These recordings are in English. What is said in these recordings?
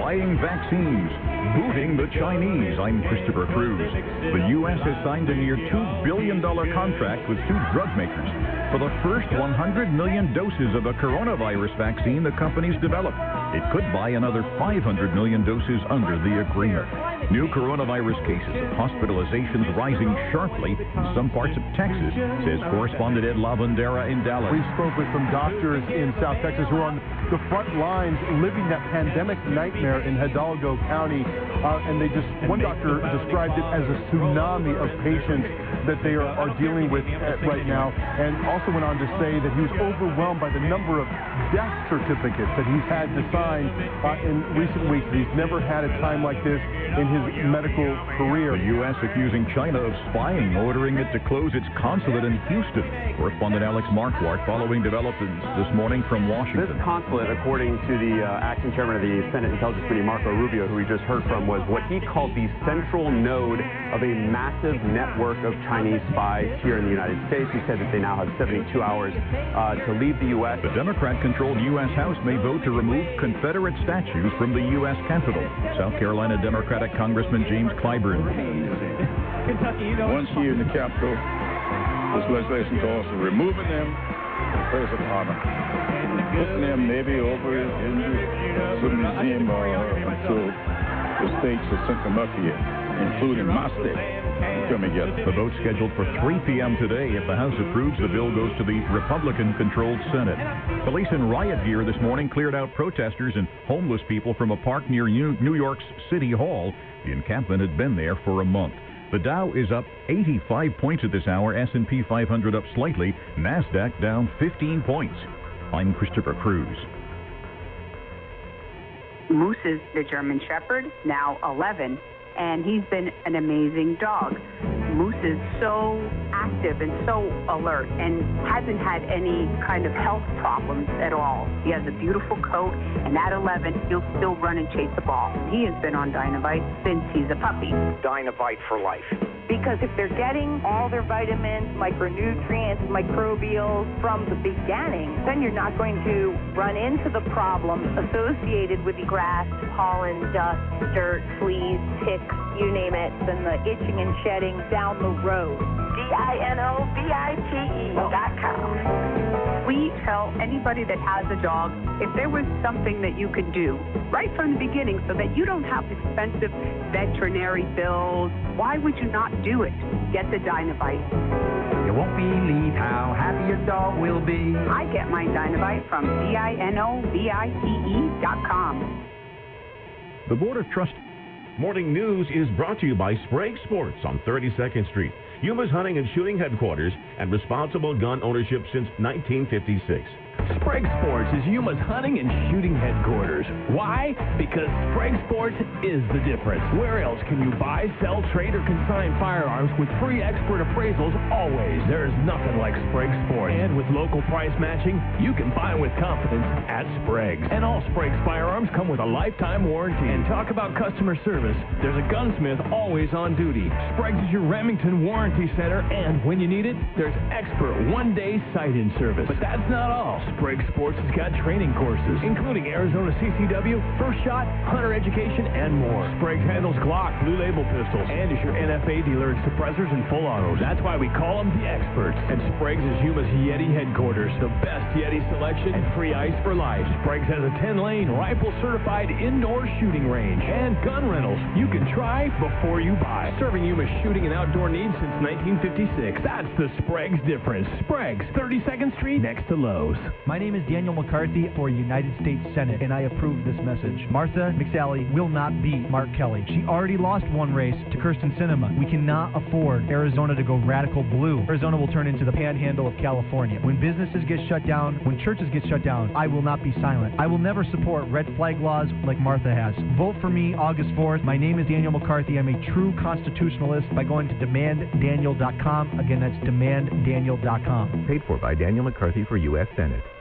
buying vaccines, booting the Chinese. I'm Christopher Cruz. The U.S. has signed a near $2 billion contract with two drug makers for the first 100 million doses of a coronavirus vaccine the companies developed. It could buy another 500 million doses under the agreement. New coronavirus cases and hospitalizations rising sharply in some parts of Texas, says correspondent Ed Lavandera in Dallas. We spoke with some doctors in South Texas who are on the front lines living that pandemic nightmare in Hidalgo County. And one doctor described it as a tsunami of patients that they are dealing with right now, and also went on to say that he was overwhelmed by the number of death certificates that he's had to sign in recent weeks. He's never had a time like this in his medical career. The U.S. accusing China of spying, ordering it to close its consulate in Houston. Correspondent Alex Marquardt following developments this morning from Washington. This consulate, according to the acting chairman of the Senate Intelligence Committee, Marco Rubio, who we just heard from, was what he called the central node of a massive network of Chinese spies here in the United States. He said that they now have 72 hours to leave the U.S. The Democrat-controlled U.S. House may vote to remove Confederate statues from the U.S. Capitol. South Carolina Democratic Congressman James Clyburn. Once here in the Capitol, this legislation calls for removing them from the place of honor, putting them maybe over in some museum until the states have sent them up here, including my state. The vote scheduled for 3 p.m. today. If the House approves, the bill goes to the Republican-controlled Senate. Police in riot gear this morning cleared out protesters and homeless people from a park near New York's City Hall. The encampment had been there for a month. The Dow is up 85 points at this hour. S&P 500 up slightly. NASDAQ down 15 points. I'm Christopher Cruz. Moose is the German Shepherd, now 11. And he's been an amazing dog. Moose is so active and so alert and hasn't had any kind of health problems at all. He has a beautiful coat, and at 11, he'll still run and chase the ball. He has been on Dynavite since he's a puppy. Dynavite for life. Because if they're getting all their vitamins, micronutrients, microbials from the beginning, then you're not going to run into the problems associated with the grass, pollen, dust, dirt, fleas, ticks, you name it, and the itching and shedding down the road. DINOVITE.com. We tell anybody that has a dog, if there was something that you could do right from the beginning so that you don't have expensive veterinary bills, why would you not do it? Get the Dynavite. You won't believe how happy your dog will be. I get my Dynavite from DINOVITE.com. The Board of Trustees Morning News is brought to you by Sprague Sports on 32nd Street, Yuma's hunting and shooting headquarters, and responsible gun ownership since 1956. Sprague Sports is Yuma's hunting and shooting headquarters. Why? Because Sprague Sports is the difference. Where else can you buy, sell, trade, or consign firearms with free expert appraisals always? There is nothing like Sprague Sports. And with local price matching, you can buy with confidence at Sprague's. And all Sprague's firearms come with a lifetime warranty. And talk about customer service. There's a gunsmith always on duty. Sprague's is your Remington Warranty Center, and when you need it, there's expert one-day sight-in service. But that's not all. Sprague Sports has got training courses, including Arizona CCW, First Shot, Hunter Education, and more. Sprague handles Glock, Blue Label pistols, and is your NFA dealer in suppressors and full autos. That's why we call them the experts. And Sprague's is Yuma's Yeti headquarters, the best Yeti selection and free ice for life. Sprague's has a 10-lane, rifle-certified indoor shooting range and gun rentals. You can try before you buy. Serving Yuma's shooting and outdoor needs since 1956. That's the Sprague's difference. Sprague's, 32nd Street, next to Lowe's. My name is Daniel McCarthy for United States Senate, and I approve this message. Martha McSally will not beat Mark Kelly. She already lost one race to Kirsten Sinema. We cannot afford Arizona to go radical blue. Arizona will turn into the panhandle of California. When businesses get shut down, when churches get shut down, I will not be silent. I will never support red flag laws like Martha has. Vote for me August 4th. My name is Daniel McCarthy. I'm a true constitutionalist by going to demanddaniel.com. Again, that's demanddaniel.com. Paid for by Daniel McCarthy for U.S. Senate.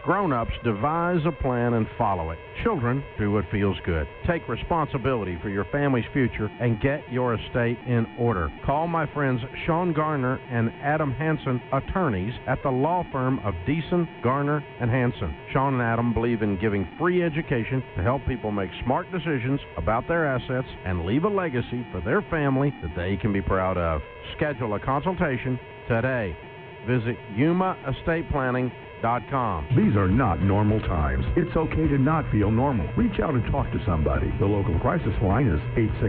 Grown-ups devise a plan and follow it. Children do what feels good. Take responsibility for your family's future and get your estate in order. Call my friends Sean Garner and Adam Hansen, attorneys at the law firm of Deason, Garner, and Hansen. Sean and Adam believe in giving free education to help people make smart decisions about their assets and leave a legacy for their family that they can be proud of. Schedule a consultation today. Visit yumaestateplanning.com. These are not normal times. It's okay to not feel normal. Reach out and talk to somebody. The local crisis line is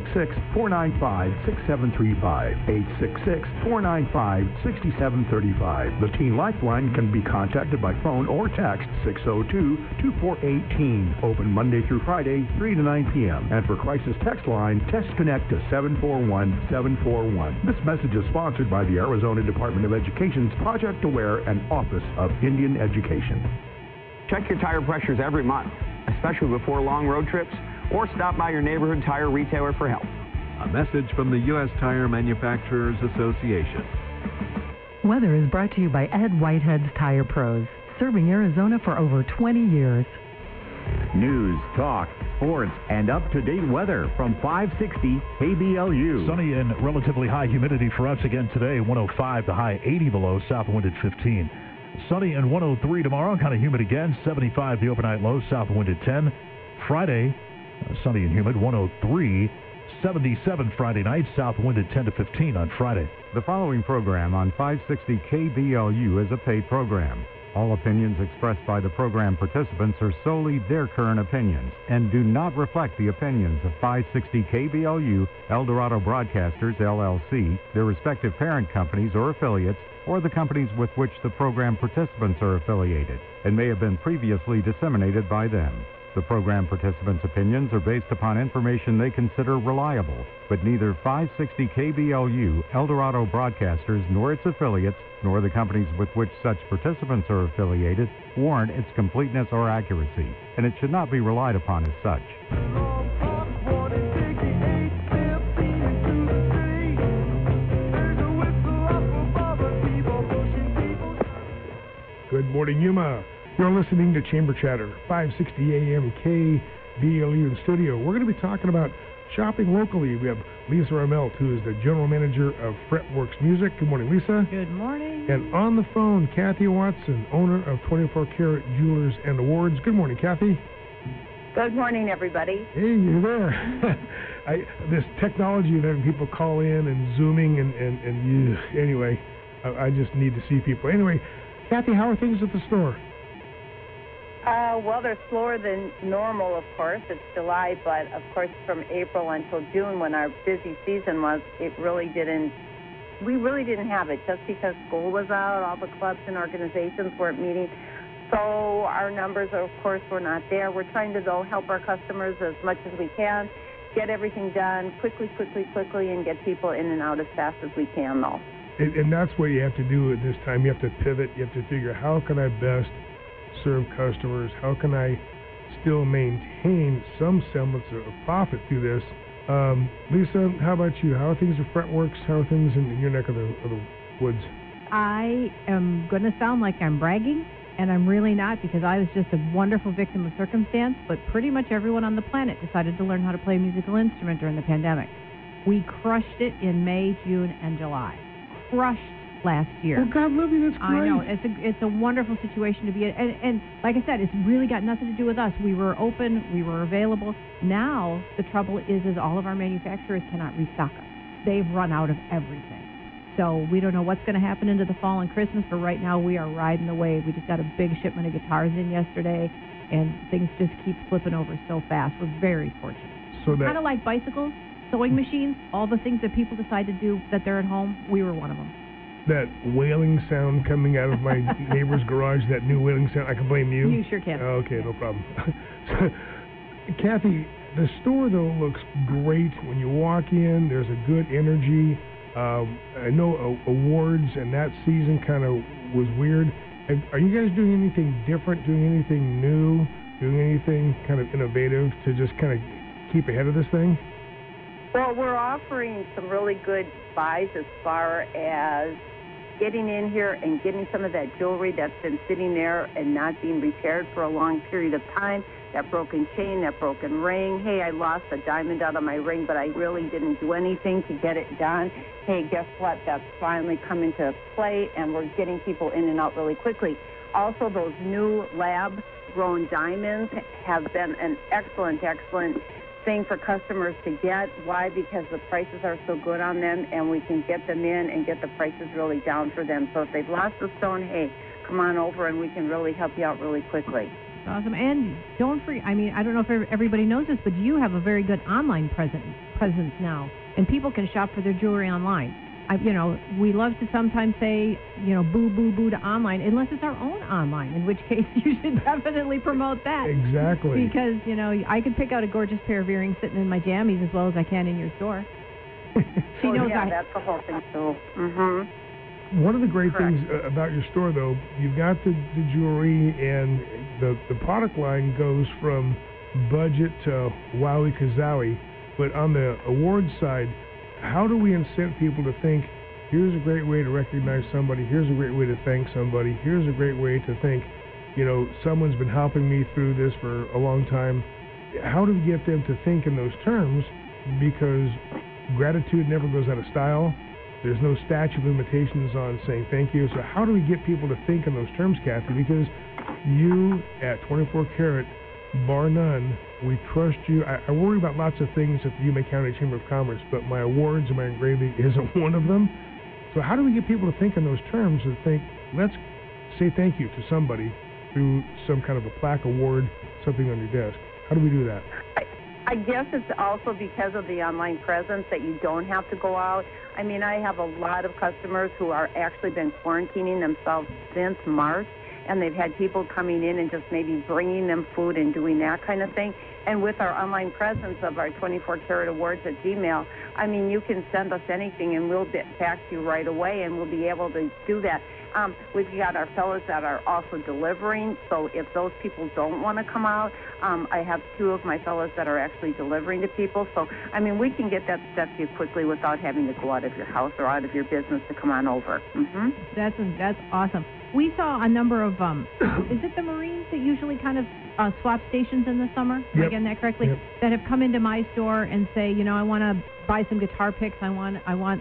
866-495-6735. 866-495-6735. The Teen Lifeline can be contacted by phone or text 602-2418. Open Monday through Friday, 3 to 9 p.m. And for crisis text line, text Connect to 741-741. This message is sponsored by the Arizona Department of Education's Project Aware and Office of Indian Education. Check your tire pressures every month, especially before long road trips, or stop by your neighborhood tire retailer for help. A message from the U.S. Tire Manufacturers Association. Weather is brought to you by Ed Whitehead's Tire Pros, serving Arizona for over 20 years. News, talk, sports, and up-to-date weather from 560 KBLU. Sunny and relatively high humidity for us again today. 105, the high 80 below, south wind at 15. Sunny and 103 tomorrow, kind of humid again. 75 the overnight low, south wind at 10. Friday, sunny and humid, 103. 77 Friday night, south wind at 10 to 15 on Friday. The following program on 560 KBLU is a paid program. All opinions expressed by the program participants are solely their current opinions and do not reflect the opinions of 560 KBLU, Eldorado Broadcasters, LLC, their respective parent companies or affiliates, or the companies with which the program participants are affiliated, and may have been previously disseminated by them. The program participants' opinions are based upon information they consider reliable, but neither 560 KBLU, Eldorado Broadcasters, nor its affiliates, nor the companies with which such participants are affiliated, warrant its completeness or accuracy, and it should not be relied upon as such. Good morning, Yuma. You're listening to Chamber Chatter, 560 AM KBLU in the studio. We're going to be talking about shopping locally. We have Lisa Ramelt, who is the general manager of Fretworks Music. Good morning, Lisa. Good morning. And on the phone, Kathy Watson, owner of 24 Karat Jewelers and Awards. Good morning, Kathy. Good morning, everybody. Hey, you're there. This technology that people call in and Zooming anyway, I just need to see people. Anyway, Kathy, how are things at the store? Well, they're slower than normal, of course. It's July, but of course from April until June, when our busy season was, we really didn't have it, just because school was out, all the clubs and organizations weren't meeting. So our numbers, of course, were not there. We're trying to, though, help our customers as much as we can, get everything done quickly, and get people in and out as fast as we can, though. And that's what you have to do at this time. You have to pivot. You have to figure, how can I best serve customers? How can I still maintain some semblance of profit through this? Lisa, how about you? How are things at Fretworks? How are things in your neck of the woods? I am going to sound like I'm bragging, and I'm really not, because I was just a wonderful victim of circumstance, but pretty much everyone on the planet decided to learn how to play a musical instrument during the pandemic. We crushed it in May, June, and July. Crushed last year. Oh, God love you, that's great. I know. It's a wonderful situation to be in. And like I said, it's really got nothing to do with us. We were open. We were available. Now, the trouble is all of our manufacturers cannot restock us. They've run out of everything. So we don't know what's going to happen into the fall and Christmas, but right now we are riding the wave. We just got a big shipment of guitars in yesterday, and things just keep flipping over so fast. We're very fortunate. So kind of like bicycles, sewing machines, all the things that people decide to do that they're at home, we were one of them. That wailing sound coming out of my neighbor's garage, that new wailing sound, I can blame you? You sure can. Okay, no problem. Kathy, the store, though, looks great. When you walk in, there's a good energy. I know awards and that season kind of was weird. Are you guys doing anything different, doing anything new, doing anything kind of innovative to just kind of keep ahead of this thing? Well, we're offering some really good buys as far as getting in here and getting some of that jewelry that's been sitting there and not being repaired for a long period of time, that broken chain, that broken ring. Hey, I lost a diamond out of my ring, but I really didn't do anything to get it done. Hey, guess what? That's finally come into play, and we're getting people in and out really quickly. Also, those new lab-grown diamonds have been an excellent thing for customers to get. Why? Because the prices are so good on them, and we can get them in and get the prices really down for them. So if they've lost a stone, hey, come on over, and we can really help you out really quickly. Awesome. And don't forget, I mean, I don't know if everybody knows this, but you have a very good online presence now, and people can shop for their jewelry online. We love to sometimes say, boo, boo, boo to online, unless it's our own online, in which case you should definitely promote that. Exactly. Because, I could pick out a gorgeous pair of earrings sitting in my jammies as well as I can in your store. She knows that's the whole thing, too. Mm-hmm. One of the great things about your store, though, you've got the jewelry, and the product line goes from budget to wowie kazowie. But on the awards side, how do we incent people to think, here's a great way to recognize somebody, here's a great way to thank somebody, here's a great way to think, someone's been helping me through this for a long time. How do we get them to think in those terms? Because gratitude never goes out of style. There's no statute of limitations on saying thank you. So how do we get people to think in those terms, Kathy? Because you, at 24 Karat, bar none, we trust you. I worry about lots of things at the Yuma County Chamber of Commerce, but my awards and my engraving isn't one of them. So how do we get people to think in those terms and think, let's say thank you to somebody through some kind of a plaque, award, something on your desk? How do we do that? I guess it's also because of the online presence that you don't have to go out. I mean, I have a lot of customers who are actually been quarantining themselves since March, and they've had people coming in and just maybe bringing them food and doing that kind of thing. And with our online presence of our 24 Karat Awards at Gmail, I mean, you can send us anything and we'll get back to you right away, and we'll be able to do that. We've got our fellows that are also delivering, so if those people don't want to come out, I have two of my fellows that are actually delivering to people. So, I mean, we can get that stuff to you quickly without having to go out of your house or out of your business to come on over. Mm-hmm. That's awesome. We saw a number of, is it the Marines that usually kind of swap stations in the summer? Am I getting that correctly? Yep. That have come into my store and say, I want to buy some guitar picks. I want,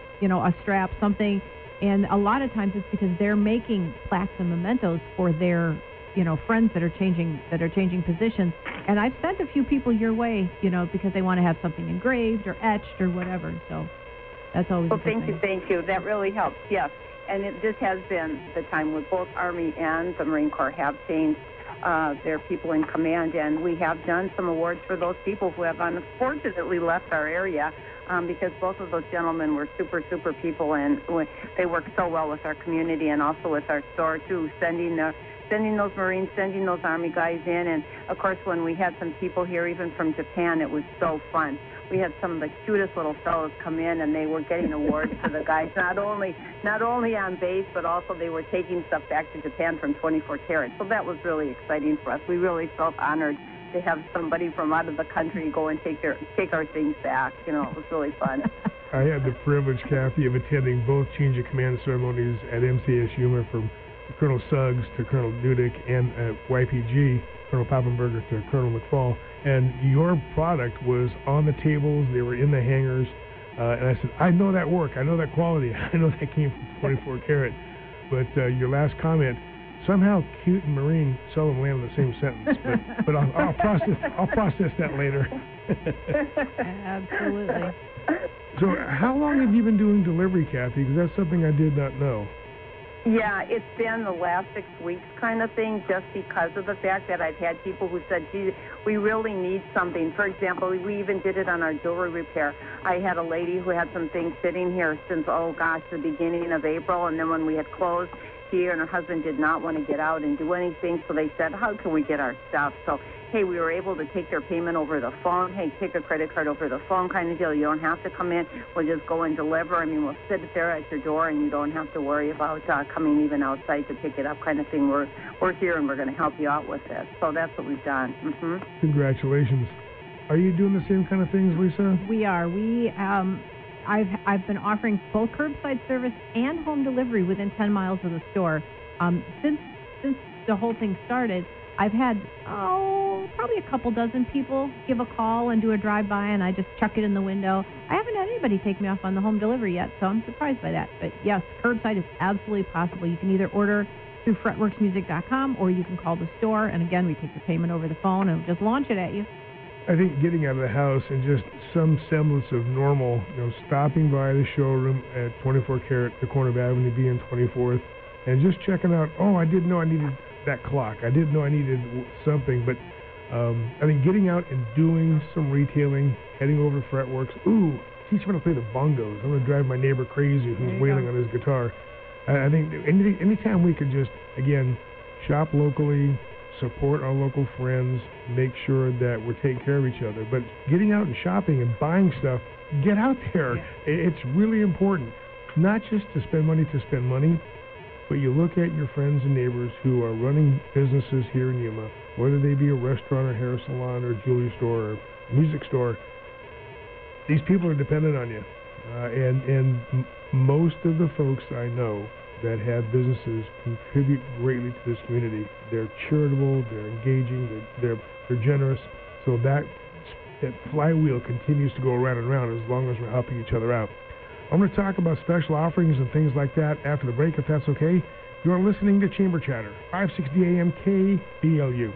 a strap, something. And a lot of times it's because they're making plaques and mementos for their, friends that are changing positions. And I've sent a few people your way, because they want to have something engraved or etched or whatever. So that's always a good thing. Thank you. That really helps. Yes. And this has been the time when both Army and the Marine Corps have changed their people in command, and we have done some awards for those people who have unfortunately left our area, because both of those gentlemen were super people, and they work so well with our community and also with our store too, sending those Marines, sending those Army guys in. And of course, when we had some people here, even from Japan, it was so fun. We had some of the cutest little fellows come in, and they were getting awards for the guys, not only on base, but also they were taking stuff back to Japan from 24 Karat. So that was really exciting for us. We really felt honored to have somebody from out of the country go and take our things back. It was really fun. I had the privilege, Kathy, of attending both change of command ceremonies at MCS Yuma, from Colonel Suggs to Colonel Dudick, and at YPG, Colonel Poppenberger to Colonel McFall. And your product was on the tables, they were in the hangars, and I said, I know that work, I know that quality, I know that came from 24 Karat. But your last comment, somehow cute and Marine seldom land in the same sentence. But I'll process that later. Absolutely. So how long have you been doing delivery, Kathy? Because that's something I did not know. Yeah, it's been the last 6 weeks kind of thing, just because of the fact that I've had people who said, gee, we really need something. For example, we even did it on our jewelry repair. I had a lady who had some things sitting here since, the beginning of April, and then when we had closed, she and her husband did not want to get out and do anything, so they said, how can we get our stuff? So, hey, we were able to take their payment over the phone. Hey, take a credit card over the phone kind of deal. You don't have to come in. We'll just go and deliver. I mean, we'll sit there at your door, and you don't have to worry about coming even outside to pick it up kind of thing. We're here, and we're going to help you out with this. So that's what we've done. Mm-hmm. Congratulations. Are you doing the same kind of things, Lisa? We are. We I've been offering both curbside service and home delivery within 10 miles of the store. Since the whole thing started, I've had, probably a couple dozen people give a call and do a drive-by, and I just chuck it in the window. I haven't had anybody take me off on the home delivery yet, so I'm surprised by that. But yes, curbside is absolutely possible. You can either order through fretworksmusic.com or you can call the store, and again, we take the payment over the phone and just launch it at you. I think getting out of the house and just some semblance of normal, stopping by the showroom at 24 Carat, the corner of Avenue B and 24th, and just checking out, I didn't know I needed that clock. I didn't know I needed something, but I think getting out and doing some retailing, heading over to Fretworks. Teach me how to play the bongos. I'm going to drive my neighbor crazy who's wailing on his guitar. I think anytime we could just, again, shop locally, support our local friends, make sure that we're taking care of each other. But getting out and shopping and buying stuff, get out there. It's really important. Not just to spend money, but you look at your friends and neighbors who are running businesses here in Yuma, whether they be a restaurant or hair salon or jewelry store or music store. These people are dependent on you. And most of the folks I know that have businesses contribute greatly to this community. They're charitable, they're engaging, they're generous. So that flywheel continues to go around and around as long as we're helping each other out. I'm going to talk about special offerings and things like that after the break, if that's okay. You're listening to Chamber Chatter, 560 AM KBLU.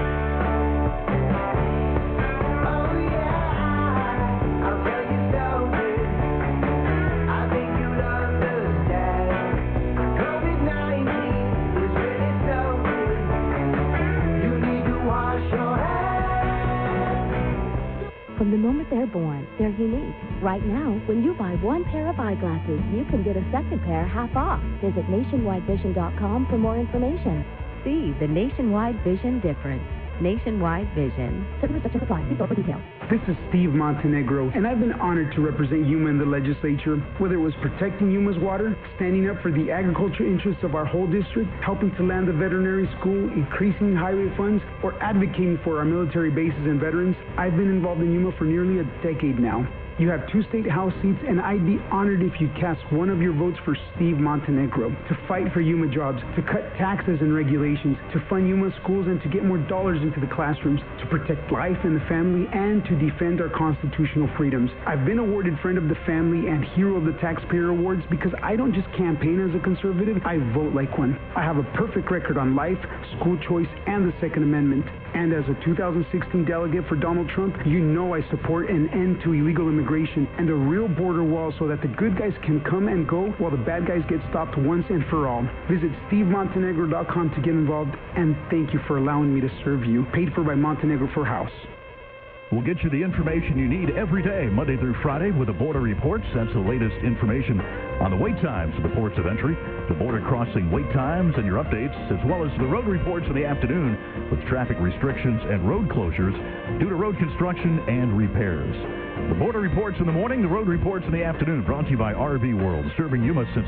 From the moment they're born, they're unique. Right now, when you buy one pair of eyeglasses, you can get a second pair half off. Visit nationwidevision.com for more information. See the Nationwide Vision difference. Nationwide Vision. Certain restrictions apply. See store for details. This is Steve Montenegro, and I've been honored to represent Yuma in the legislature, whether it was protecting Yuma's water, standing up for the agriculture interests of our whole district, helping to land the veterinary school, increasing highway funds, or advocating for our military bases and veterans. I've been involved in Yuma for nearly a decade now. You have 2 state house seats, and I'd be honored if you cast one of your votes for Steve Montenegro to fight for Yuma jobs, to cut taxes and regulations, to fund Yuma schools, and to get more dollars into the classrooms, to protect life and the family, and to defend our constitutional freedoms. I've been awarded Friend of the Family and Hero of the Taxpayer awards because I don't just campaign as a conservative, I vote like one. I have a perfect record on life, school choice, and the Second Amendment. And as a 2016 delegate for Donald Trump, you know I support an end to illegal immigration and a real border wall so that the good guys can come and go while the bad guys get stopped once and for all. Visit stevemontenegro.com to get involved, and thank you for allowing me to serve you. Paid for by Montenegro for House. We'll get you the information you need every day, Monday through Friday, with the border reports. That's the latest information on the wait times at the ports of entry, the border crossing wait times and your updates, as well as the road reports in the afternoon with traffic restrictions and road closures due to road construction and repairs. The border reports in the morning, the road reports in the afternoon, brought to you by RV World, serving Yuma since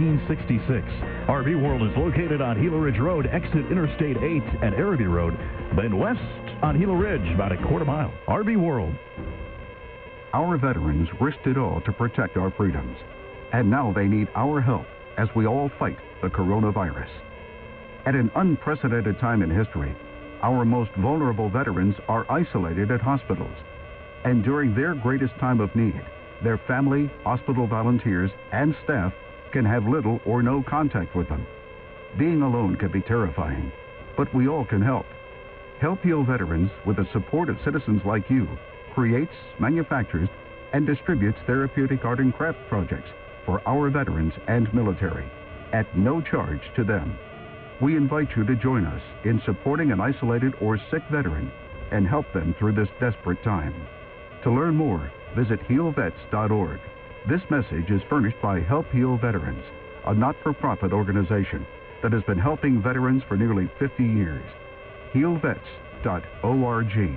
1966. RV World is located on Gila Ridge Road, exit Interstate 8 and Araby Road, then west on Gila Ridge, about a quarter mile. RV World. Our veterans risked it all to protect our freedoms, and now they need our help as we all fight the coronavirus. At an unprecedented time in history, our most vulnerable veterans are isolated at hospitals. And during their greatest time of need, their family, hospital volunteers, and staff can have little or no contact with them. Being alone can be terrifying, but we all can help. Help Heal Veterans, with the support of citizens like you, creates, manufactures, and distributes therapeutic art and craft projects for our veterans and military at no charge to them. We invite you to join us in supporting an isolated or sick veteran and help them through this desperate time. To learn more, visit healvets.org. This message is furnished by Help Heal Veterans, a not-for-profit organization that has been helping veterans for nearly 50 years. healvets.org.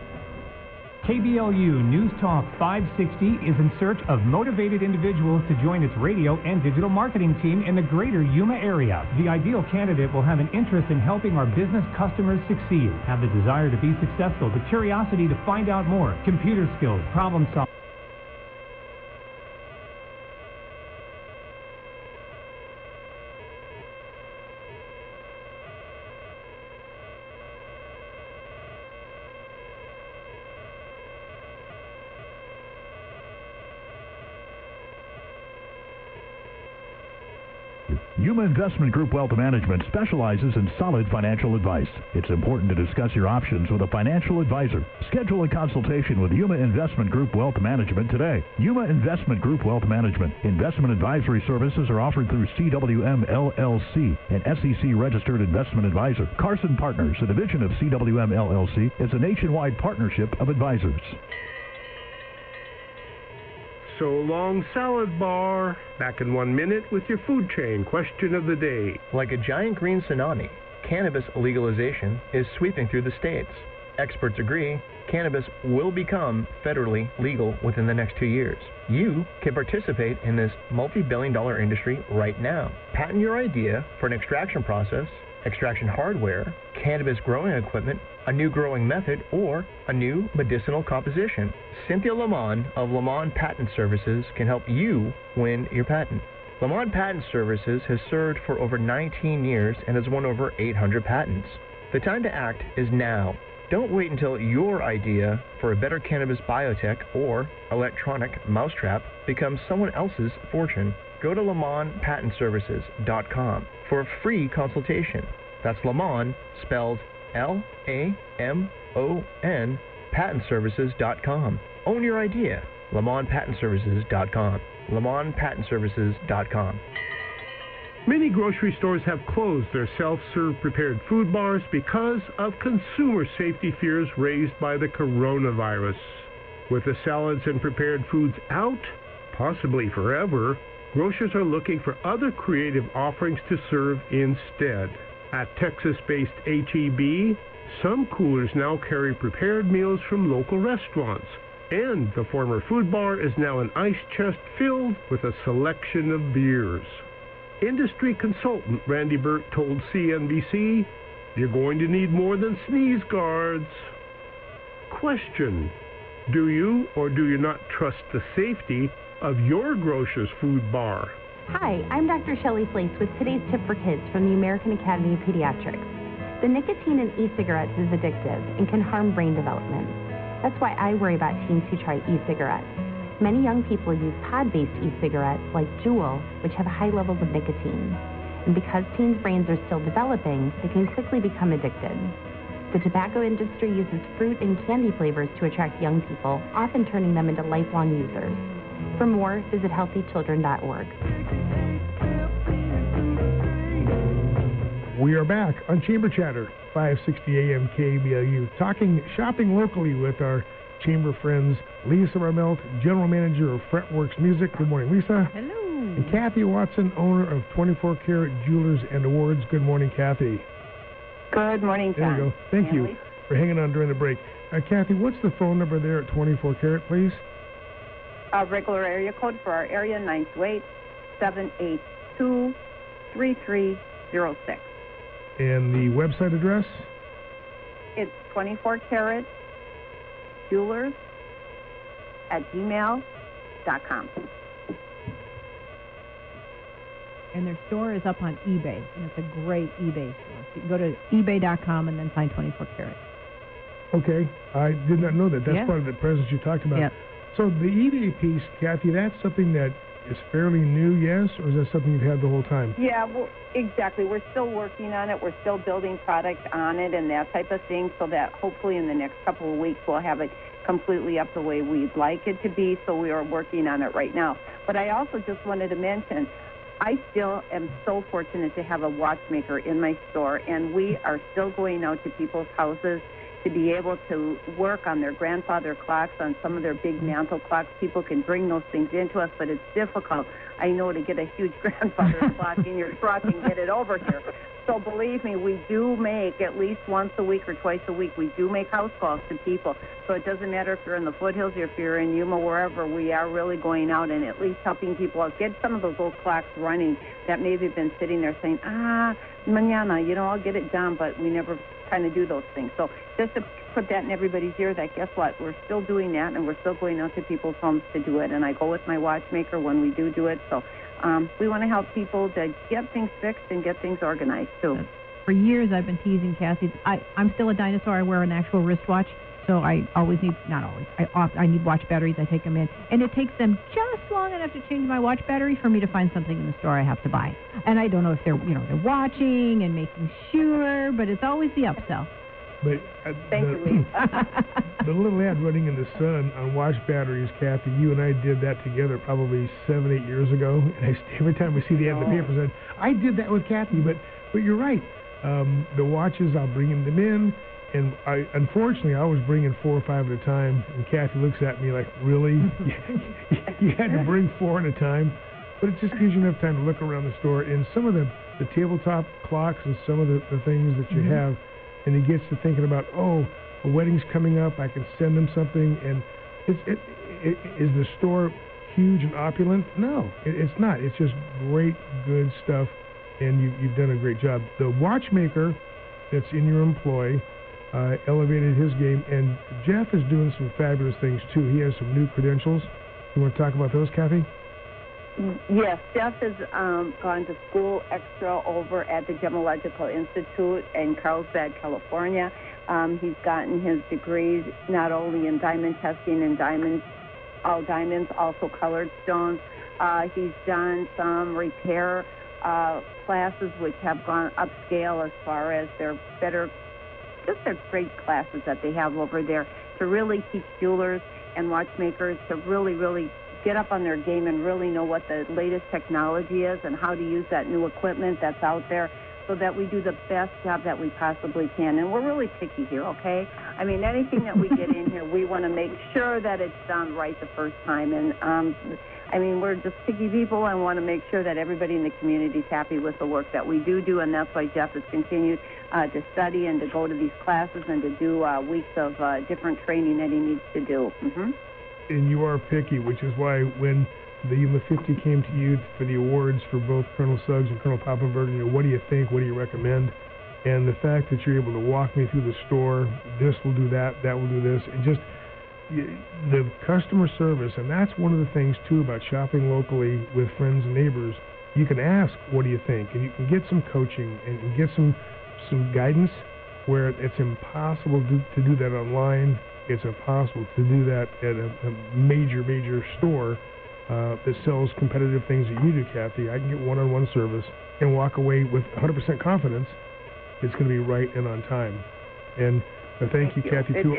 KBLU News Talk 560 is in search of motivated individuals to join its radio and digital marketing team in the greater Yuma area. The ideal candidate will have an interest in helping our business customers succeed, have the desire to be successful, the curiosity to find out more, computer skills, problem solving. you. Yuma Investment Group Wealth Management specializes in solid financial advice. It's important to discuss your options with a financial advisor. Schedule a consultation with Yuma Investment Group Wealth Management today. Yuma Investment Group Wealth Management. Investment advisory services are offered through CWM LLC, an SEC-registered investment advisor. Carson Partners, a division of CWM LLC, is a nationwide partnership of advisors. So long, salad bar. Back in 1 minute with your food chain question of the day. Like a giant green tsunami, cannabis legalization is sweeping through the states. Experts agree cannabis will become federally legal within the next 2 years. You can participate in this multi-billion-dollar industry right now. Patent your idea for an extraction process, extraction hardware, cannabis growing equipment, a new growing method, or a new medicinal composition. Cynthia Lamont of Lamont Patent Services can help you win your patent. Lamont Patent Services has served for over 19 years and has won over 800 patents. The time to act is now. Don't wait until your idea for a better cannabis biotech or electronic mousetrap becomes someone else's fortune. Go to LamontPatentServices.com for a free consultation. That's Lamont, spelled L-A-M-O-N, PatentServices.com. Own your idea. LamontPatentServices.com. LamontPatentServices.com. Many grocery stores have closed their self-serve prepared food bars because of consumer safety fears raised by the coronavirus. With the salads and prepared foods out, possibly forever, grocers are looking for other creative offerings to serve instead. At Texas-based H-E-B, some coolers now carry prepared meals from local restaurants, and the former food bar is now an ice chest filled with a selection of beers. Industry consultant Randy Burt told CNBC, "You're going to need more than sneeze guards." Question: do you or do you not trust the safety of your grocer's food bar? Hi, I'm Dr. Shelley Flace with today's tip for kids from the American Academy of Pediatrics. The nicotine in e-cigarettes is addictive and can harm brain development. That's why I worry about teens who try e-cigarettes. Many young people use pod-based e-cigarettes like Juul, which have high levels of nicotine. And because teens' brains are still developing, they can quickly become addicted. The tobacco industry uses fruit and candy flavors to attract young people, often turning them into lifelong users. For more, visit healthychildren.org. We are back on Chamber Chatter, 560 AM KBLU, talking shopping locally with our Chamber friends, Lisa Ramelt, General Manager of Fretworks Music. Good morning, Lisa. Hello. And Kathy Watson, owner of 24 Karat Jewelers and Awards. Good morning, Kathy. Good morning, John. There you go. Thank you for hanging on during the break. Kathy, what's the phone number there at 24 Karat, please? Our regular area code for our area, 928-782-3306. And the website address? It's 24 Karat Jewelers at gmail.com. And their store is up on eBay, and it's a great eBay store. So you can go to ebay.com and then find 24 Karat. Okay. I did not know that. That's part of the presence you talked about. Yep. So the eBay piece, Kathy, that's something that is fairly new, yes? Or is that something you've had the whole time? Yeah, well, exactly. We're still working on it. We're still building product on it and that type of thing so that hopefully in the next couple of weeks we'll have it completely up the way we'd like it to be. So we are working on it right now. But I also just wanted to mention, I still am so fortunate to have a watchmaker in my store, and we are still going out to people's houses to be able to work on their grandfather clocks, on some of their big mantle clocks. People can bring those things into us, but it's difficult, I know, to get a huge grandfather clock in your truck and get it over here. So believe me, we do make at least once a week or twice a week, we do make house calls to people. So it doesn't matter if you're in the foothills or if you're in Yuma, wherever, we are really going out and at least helping people out. Get some of those old clocks running that maybe have been sitting there saying, mañana, I'll get it done, but we never kind of do those things. So just to put that in everybody's ear, that guess what, we're still doing that, and we're still going out to people's homes to do it. And I go with my watchmaker when we do it. So we want to help people to get things fixed and get things organized too. For years I've been teasing Cassie. I'm still a dinosaur. I wear an actual wristwatch. So I always need, not always, I need watch batteries. I take them in. And it takes them just long enough to change my watch battery for me to find something in the store I have to buy. And I don't know if they're watching and making sure, but it's always the upsell. But Thank you, Lee. the little ad running in the sun on watch batteries, Kathy, you and I did that together probably 7-8 years ago. And every time we see the ad in the papers, I did that with Kathy. But you're right. The watches, I'll bring them in. And unfortunately, I was bringing 4 or 5 at a time. And Kathy looks at me like, really? You had to bring 4 at a time? But it just gives you enough time to look around the store. And some of the tabletop clocks and some of the things that you have, and he gets to thinking about, a wedding's coming up, I can send them something. And is the store huge and opulent? No, it's not. It's just great, good stuff, and you've done a great job. The watchmaker that's in your employ elevated his game, and Jeff is doing some fabulous things, too. He has some new credentials. You want to talk about those, Kathy? Yes, Jeff has gone to school extra over at the Gemological Institute in Carlsbad, California. He's gotten his degrees not only in diamond testing and all diamonds, also colored stones. He's done some repair classes which have gone upscale as far as their great classes that they have over there to really teach jewelers and watchmakers to really, really get up on their game and really know what the latest technology is and how to use that new equipment that's out there so that we do the best job that we possibly can. And we're really picky here, okay? I mean, anything that we get in here, we want to make sure that it's done right the first time. And, we're just picky people and want to make sure that everybody in the community is happy with the work that we do. And that's why Jeff has continued to study and to go to these classes and to do weeks of different training that he needs to do. Mm-hmm. And you are picky, which is why when the Yuma 50 came to you for the awards for both Colonel Suggs and Colonel Popenberg, what do you think? What do you recommend? And the fact that you're able to walk me through the store, this will do that, that will do this, and just the customer service, and that's one of the things, too, about shopping locally with friends and neighbors. You can ask, what do you think? And you can get some coaching and get some guidance where it's impossible to do that online. It's impossible to do that at a major store that sells competitive things that you do, Kathy. I can get one-on-one service and walk away with 100% confidence it's going to be right and on time. And thank you, Kathy, too.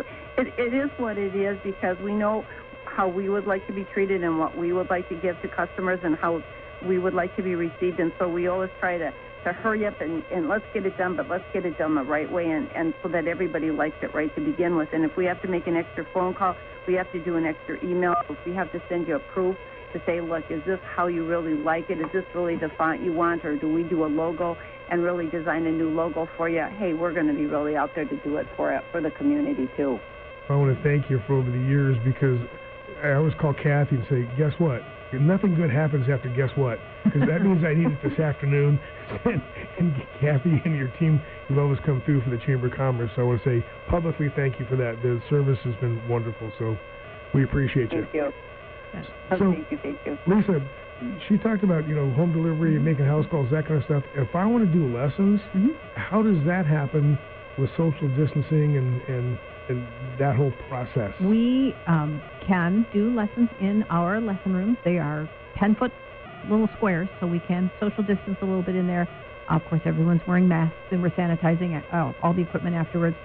It is what it is because we know how we would like to be treated and what we would like to give to customers and how we would like to be received. And so we always try to hurry up and let's get it done, but let's get it done the right way and so that everybody likes it right to begin with. And if we have to make an extra phone call, we have to do an extra email. If we have to send you a proof to say, look, is this how you really like it? Is this really the font you want? Or do we do a logo and really design a new logo for you? Hey, we're going to be really out there to do it for the community, too. I want to thank you for over the years because I always call Kathy and say, guess what? Nothing good happens after guess what? Because that means I need it this afternoon. And Kathy and your team, you've always come through for the Chamber of Commerce. So I want to say publicly thank you for that. The service has been wonderful, so we appreciate you. Thank you. So, thank you. Lisa, she talked about, home delivery and making house calls, that kind of stuff. If I want to do lessons, how does that happen with social distancing and that whole process? We can do lessons in our lesson rooms. They are 10-foot little squares, so we can social distance a little bit in there. Of course, everyone's wearing masks, and we're sanitizing all the equipment afterwards.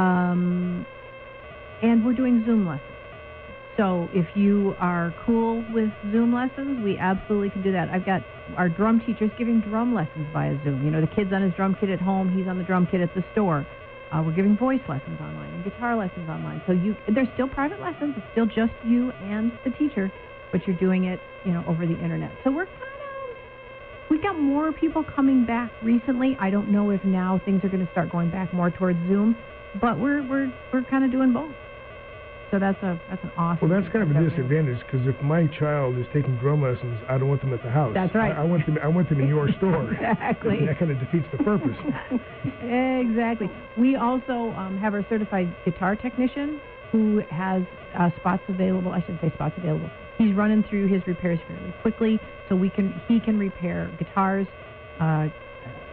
And we're doing Zoom lessons. So if you are cool with Zoom lessons, we absolutely can do that. I've got our drum teachers giving drum lessons via Zoom. The kid's on his drum kit at home, he's on the drum kit at the store. We're giving voice lessons online and guitar lessons online. So there's still private lessons. It's still just you and the teacher, but you're doing it, over the internet. So we've got more people coming back recently. I don't know if now things are going to start going back more towards Zoom, but we're kind of doing both. So that's an awesome. Well, that's kind of a disadvantage because if my child is taking drum lessons, I don't want them at the house. That's right. I want them in your store. Exactly. And that kind of defeats the purpose. Exactly. We also have our certified guitar technician who has spots available. I shouldn't say spots available. He's running through his repairs fairly quickly, so he can repair guitars,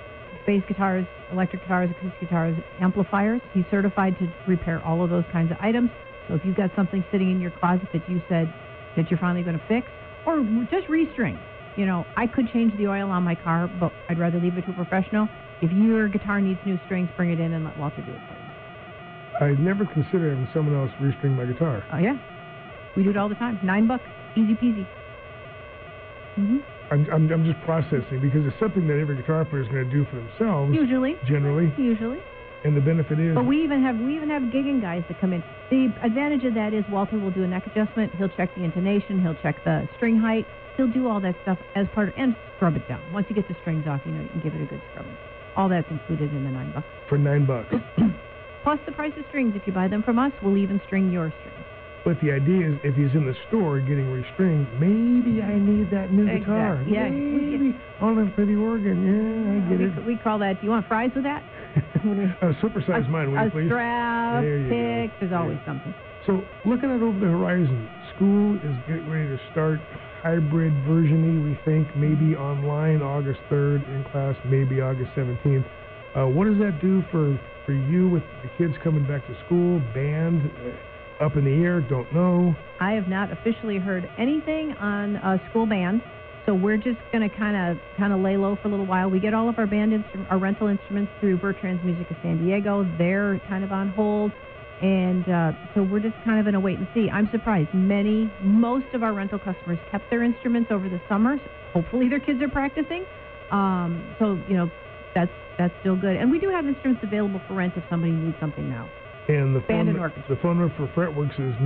bass guitars, electric guitars, acoustic guitars, amplifiers. He's certified to repair all of those kinds of items. So if you've got something sitting in your closet that you said that you're finally going to fix, or just restring. You know, I could change the oil on my car, but I'd rather leave it to a professional. If your guitar needs new strings, bring it in and let Walter do it for you. I never considered having someone else restring my guitar. Oh, yeah. We do it all the time. $9. Easy peasy. Mm-hmm. I'm just processing because it's something that every guitar player is going to do for themselves. Usually. Generally. Usually. And the benefit is... But we even have gigging guys that come in. The advantage of that is Walter will do a neck adjustment. He'll check the intonation. He'll check the string height. He'll do all that stuff as part of... And scrub it down. Once you get the strings off, you know, you can give it a good scrubbing. All that's included in the $9. For $9. Plus the price of strings. If you buy them from us, we'll even string your strings. But the idea is, if he's in the store getting restringed, maybe I need that new guitar. Yeah. Maybe I'll play the organ. Yeah, I get it. We call that, do you want fries with that? Supersize mine, will you please? A strap, pick, there's always something. So, looking at over the horizon, school is getting ready to start hybrid version-y, we think, maybe online August 3rd, in class maybe August 17th. What does that do for you with the kids coming back to school, band, up in the air, don't know? I have not officially heard anything on school band, so we're just going to kind of lay low for a little while. We get all of our our rental instruments through Bertrand's Music of San Diego. They're kind of on hold, and so we're just kind of in a wait and see. I'm surprised. Most of our rental customers kept their instruments over the summer. Hopefully their kids are practicing. So, you know, that's still good. And we do have instruments available for rent if somebody needs something now. And the phone number for Fretworks is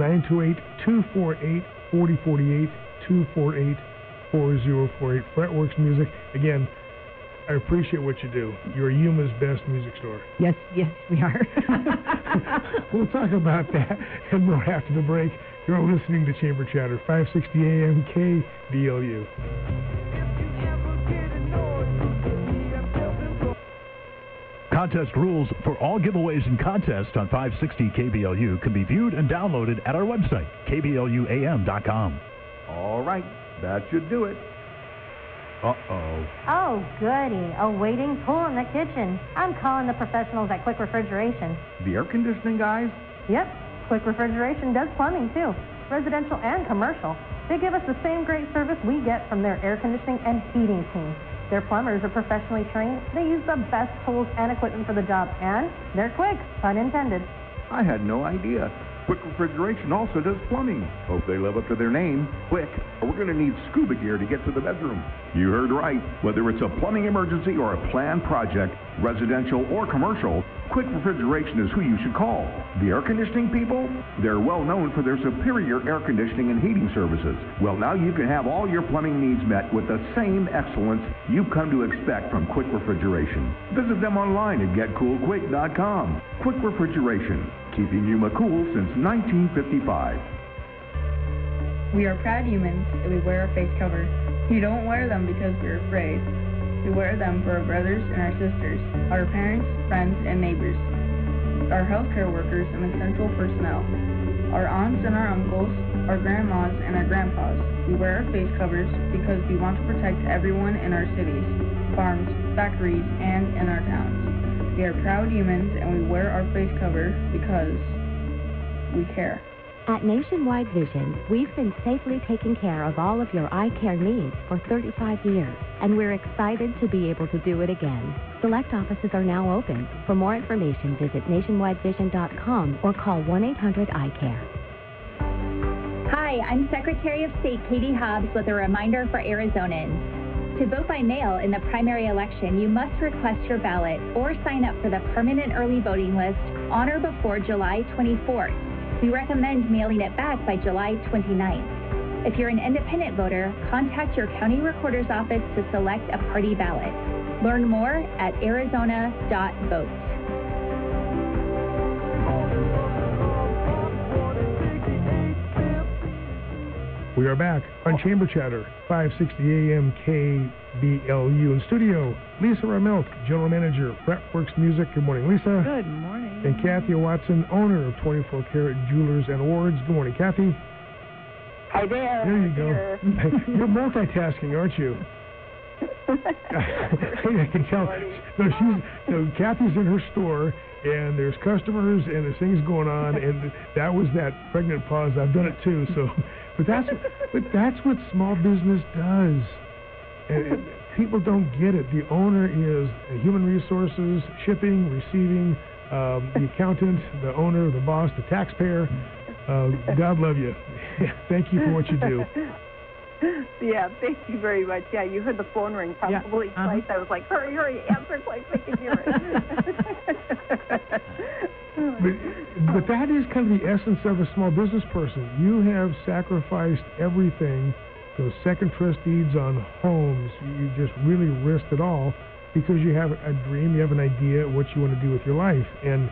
928-248-4048, 248-4048. Fretworks Music. Again, I appreciate what you do. You're Yuma's best music store. Yes, we are. We'll talk about that and more after the break. You're listening to Chamber Chatter, 560 AM KBLU. Contest rules for all giveaways and contests on 560 KBLU can be viewed and downloaded at our website, kbluam.com. All right, that should do it. Uh-oh. Oh, goody. A waiting pool in the kitchen. I'm calling the professionals at Quick Refrigeration. The air conditioning guys? Yep. Quick Refrigeration does plumbing, too. Residential and commercial. They give us the same great service we get from their air conditioning and heating team. Their plumbers are professionally trained. They use the best tools and equipment for the job, and they're quick, pun intended. I had no idea. Quick Refrigeration also does plumbing. Hope they live up to their name, Quick, or we're going to need scuba gear to get to the bedroom. You heard right. Whether it's a plumbing emergency or a planned project, residential or commercial, Quick Refrigeration is who you should call. The air conditioning people? They're well known for their superior air conditioning and heating services. Well, now you can have all your plumbing needs met with the same excellence you've come to expect from Quick Refrigeration. Visit them online at getcoolquick.com. Quick Refrigeration, keeping Yuma cool since 1955. We are proud humans, and we wear a face cover. We don't wear them because we're afraid. We wear them for our brothers and our sisters, our parents, friends, and neighbors, our healthcare workers and essential personnel, our aunts and our uncles, our grandmas and our grandpas. We wear our face covers because we want to protect everyone in our cities, farms, factories, and in our towns. We are proud humans, and we wear our face cover because we care. At Nationwide Vision, we've been safely taking care of all of your eye care needs for 35 years, and we're excited to be able to do it again. Select offices are now open. For more information, visit nationwidevision.com or call 1-800-EYECARE. Hi, I'm Secretary of State Katie Hobbs with a reminder for Arizonans. To vote by mail in the primary election, you must request your ballot or sign up for the permanent early voting list on or before July 24th. We recommend mailing it back by July 29th. If you're an independent voter, contact your county recorder's office to select a party ballot. Learn more at arizona.vote. We are back on Chamber Chatter, 560 AM KBLU. In studio, Lisa Ramelt, General Manager, Fretworks Music. Good morning, Lisa. Good morning. And Kathy Watson, owner of 24 Karat Jewelers and Awards. Good morning, Kathy. Hi there. There you go. You're multitasking, aren't you? I can tell. No, Kathy's in her store, and there's customers, and there's things going on, and that was that pregnant pause. I've done it too. So, but that's what small business does. And people don't get it. The owner is human resources, shipping, receiving, the accountant, the owner, the boss, the taxpayer. God love you. Thank you for what you do. Yeah, thank you very much. Yeah, you heard the phone ring probably twice. I was like, hurry, answer quick, I can hear it. But that is kind of the essence of a small business person. You have sacrificed everything, those second trust deeds on homes. You just really risked it all because you have a dream, you have an idea of what you want to do with your life. And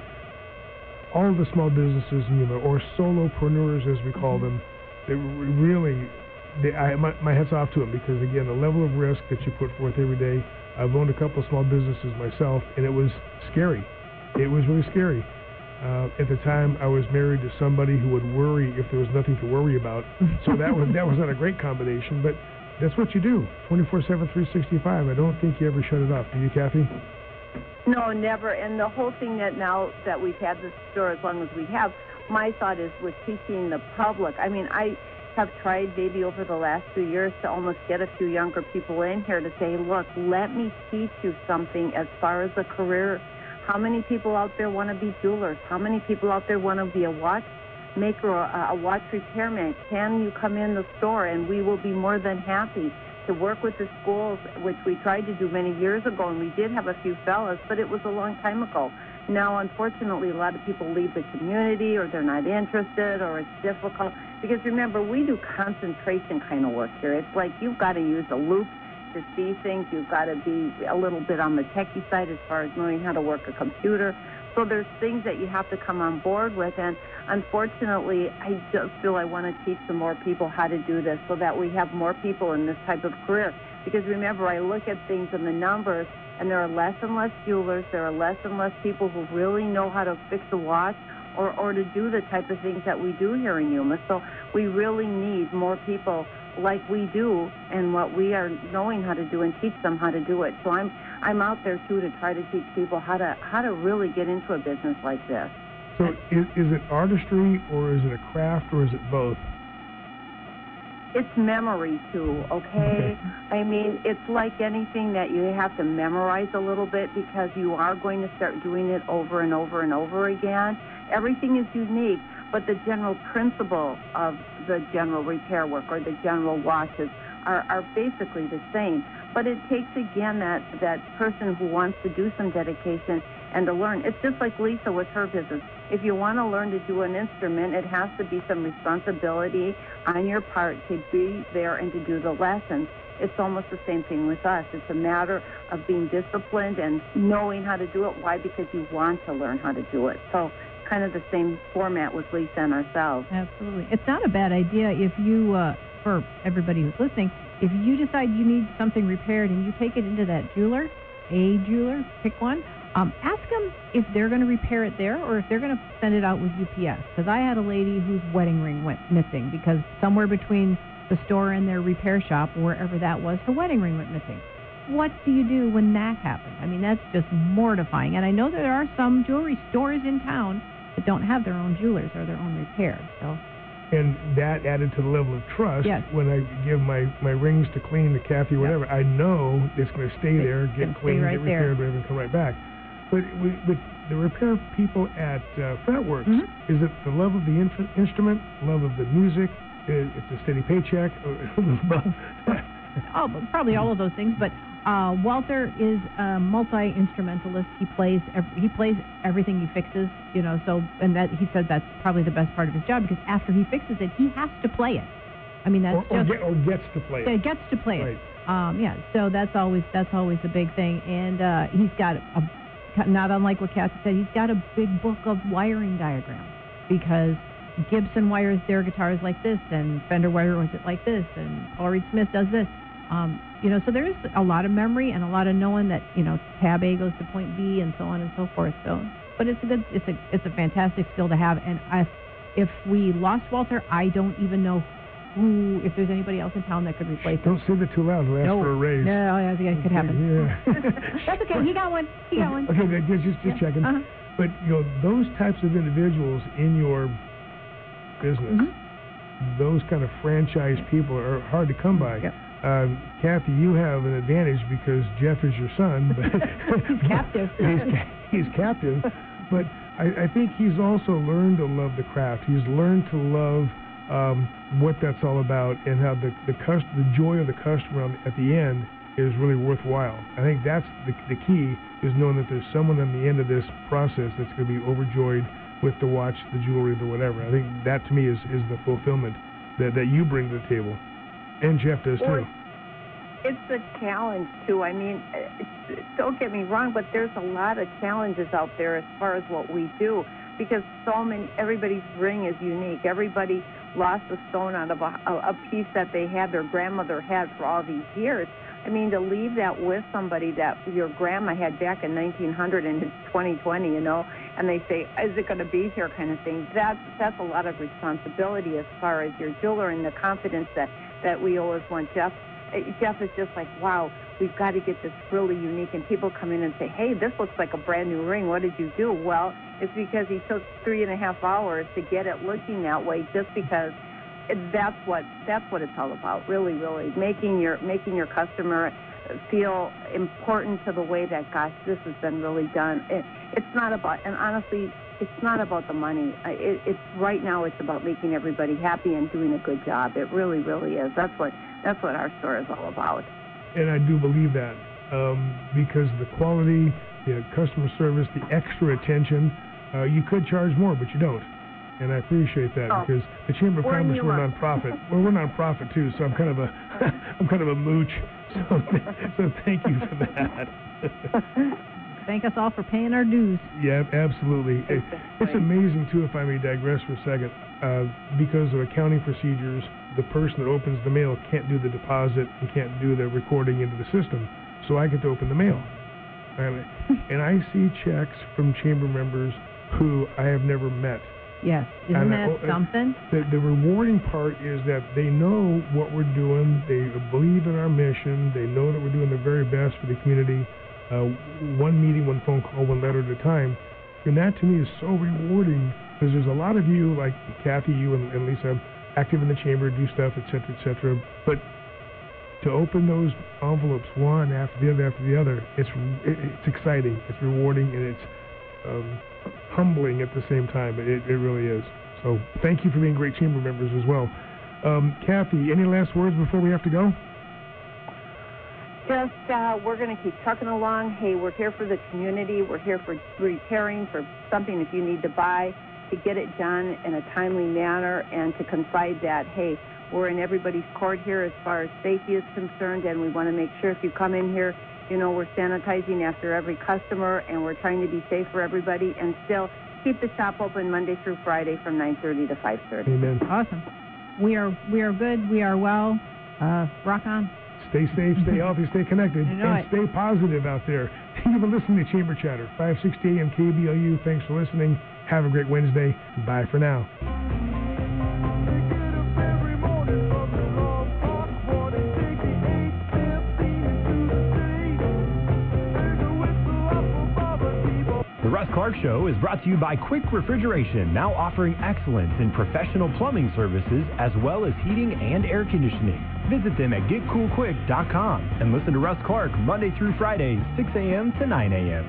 all of the small businesses, or solopreneurs as we call them, they really... my hat's off to them because, again, the level of risk that you put forth every day. I've owned a couple of small businesses myself, and it was scary. It was really scary. At the time, I was married to somebody who would worry if there was nothing to worry about. So that was not a great combination, but that's what you do, 24/7, 365. I don't think you ever shut it off. Do you, Kathy? No, never. And the whole thing that now that we've had this store as long as we have, my thought is with teaching the public. I mean, I have tried maybe over the last few years to almost get a few younger people in here to say, look, let me teach you something as far as a career. How many people out there want to be jewelers? How many people out there want to be a watchmaker or a watch repairman? Can you come in the store and we will be more than happy to work with the schools, which we tried to do many years ago, and we did have a few fellas, but it was a long time ago. Now, unfortunately, a lot of people leave the community or they're not interested or it's difficult. Because remember, we do concentration kind of work here. It's like you've got to use a loop to see things. You've got to be a little bit on the techie side as far as knowing how to work a computer. So there's things that you have to come on board with. And unfortunately, I just feel I want to teach some more people how to do this so that we have more people in this type of career. Because remember, I look at things in the numbers, and there are less and less jewelers. There are less and less people who really know how to fix a watch or to do the type of things that we do here in Yuma. So we really need more people like we do and what we are knowing how to do and teach them how to do it. So I'm out there, too, to try to teach people how to really get into a business like this. So is it artistry or is it a craft or is it both? It's memory, too, okay? I mean, it's like anything that you have to memorize a little bit because you are going to start doing it over and over and over again. Everything is unique, but the general principle of the general repair work or the general watches are basically the same. But it takes, again, that person who wants to do some dedication and to learn. It's just like Lisa with her business. If you want to learn to do an instrument, it has to be some responsibility on your part to be there and to do the lessons. It's almost the same thing with us. It's a matter of being disciplined and knowing how to do it. Why? Because you want to learn how to do it. So kind of the same format with Lisa and ourselves. Absolutely. It's not a bad idea if you, for everybody who's listening, if you decide you need something repaired and you take it into that jeweler, pick one, ask them if they're going to repair it there or if they're going to send it out with UPS. Because I had a lady whose wedding ring went missing because somewhere between the store and their repair shop, wherever that was, her wedding ring went missing. What do you do when that happens? I mean, that's just mortifying. And I know there are some jewelry stores in town that don't have their own jewelers or their own repairs. So. And that added to the level of trust. Yes. When I give my rings to clean to Kathy or whatever, I know it's going to stay there, get cleaned, get repaired, whatever, and come right back. But the repair people at Fretworks, is it the love of the instrument, love of the music, it's a steady paycheck? Oh, probably all of those things. But Walter is a multi-instrumentalist. He plays everything he fixes, So, and that he said that's probably the best part of his job because after he fixes it, he has to play it. I mean, that's or gets to play it. Yeah, gets to play it. Yeah. So that's always a big thing. And he's got not unlike what Kathy said, he's got a big book of wiring diagrams because Gibson wires their guitars like this, and Fender wires it like this, and Paul Reed Smith does this. So there is a lot of memory and a lot of knowing that tab A goes to point B and so on and so forth. So, but it's a fantastic skill to have. And if we lost Walter, I don't even know ooh, if there's anybody else in town that could replace him. Don't say that too loud. We'll ask for a raise. No, it could happen. Yeah. That's okay. He got one. Okay, just checking. Uh-huh. But, those types of individuals in your business, those kind of franchise people are hard to come by. Yep. Kathy, you have an advantage because Jeff is your son. But he's captive. He's captive. But I think he's also learned to love the craft. He's learned to love what that's all about, and how the joy of the customer at the end is really worthwhile. I think that's the key, is knowing that there's someone on the end of this process that's going to be overjoyed with the watch, the jewelry, the whatever. I think that, to me, is the fulfillment that you bring to the table. And Jeff does, too. It's a challenge, too. I mean, don't get me wrong, but there's a lot of challenges out there as far as what we do, because everybody's ring is unique. Everybody lost a stone out of a piece that they had, their grandmother had for all these years. I mean, to leave that with somebody that your grandma had back in 1900 and it's 2020, and they say, is it going to be here, kind of thing. That's a lot of responsibility as far as your jeweler, and the confidence that we always want. Jeff is just like, wow, we've got to get this really unique. And people come in and say, hey, this looks like a brand new ring. What did you do? Well, it's because he took 3.5 hours to get it looking that way, just because that's what it's all about. Really, really making your customer feel important to the way that, gosh, this has been really done. It's not about, and honestly, it's not about the money. It's right now. It's about making everybody happy and doing a good job. It really, really is. That's what our store is all about. And I do believe that because the quality, the customer service, the extra attention, you could charge more, but you don't. And I appreciate that because the Chamber of Commerce, we're a nonprofit. Well, we're nonprofit too, so I'm kind of a mooch. So thank you for that. Thank us all for paying our dues. Yeah, absolutely. It's amazing too, if I may digress for a second, because of accounting procedures, the person that opens the mail can't do the deposit and can't do the recording into the system. So I get to open the mail, and I see checks from chamber members who I have never met. Yes, isn't that something? The rewarding part is that they know what we're doing. They believe in our mission. They know that we're doing the very best for the community. One meeting, one phone call, one letter at a time. And that, to me, is so rewarding, because there's a lot of you, like Kathy, you and Lisa, active in the chamber, do stuff, et cetera, but to open those envelopes one after the other, it's exciting, it's rewarding, and it's humbling at the same time. It really is. So thank you for being great chamber members as well. Kathy, any last words before we have to go? Just, we're going to keep trucking along. Hey, we're here for the community. We're here for repairing, for something if you need to buy, to get it done in a timely manner, and to confide that, hey, we're in everybody's court here as far as safety is concerned, and we want to make sure if you come in here, we're sanitizing after every customer, and we're trying to be safe for everybody, and still keep the shop open Monday through Friday from 9:30 to 5:30. Amen. Awesome. We are good. We are well. Rock on. Stay safe, stay healthy, stay connected, and stay positive out there. You've been listening to Chamber Chatter, 560 AM KBLU. Thanks for listening. Have a great Wednesday. Bye for now. The Russ Clark Show is brought to you by Quick Refrigeration, now offering excellence in professional plumbing services as well as heating and air conditioning. Visit them at getcoolquick.com and listen to Russ Clark Monday through Friday, 6 a.m. to 9 a.m.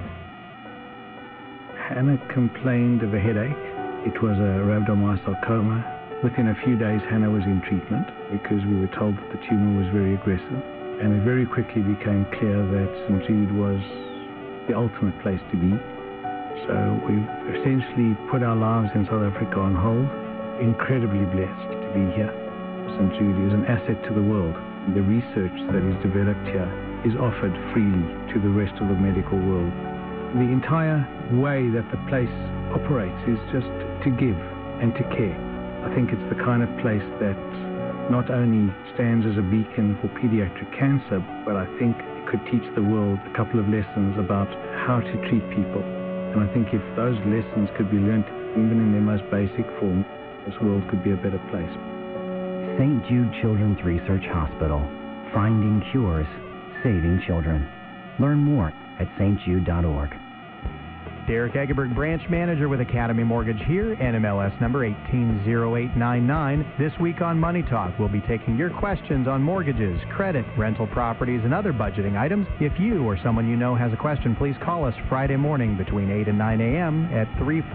Hannah complained of a headache. It was a rhabdomyosarcoma. Within a few days, Hannah was in treatment because we were told that the tumor was very aggressive. And it very quickly became clear that St. Jude was the ultimate place to be. So we've essentially put our lives in South Africa on hold. Incredibly blessed to be here. St. Jude is an asset to the world. The research that is developed here is offered freely to the rest of the medical world. The entire way that the place operates is just to give and to care. I think it's the kind of place that not only stands as a beacon for pediatric cancer, but I think it could teach the world a couple of lessons about how to treat people. And I think if those lessons could be learned even in their most basic form, this world could be a better place. St. Jude Children's Research Hospital. Finding cures, saving children. Learn more at stjude.org. Derek Egerberg, branch manager with Academy Mortgage here, NMLS number 180899. This week on Money Talk, we'll be taking your questions on mortgages, credit, rental properties, and other budgeting items. If you or someone you know has a question, please call us Friday morning between 8 and 9 a.m. at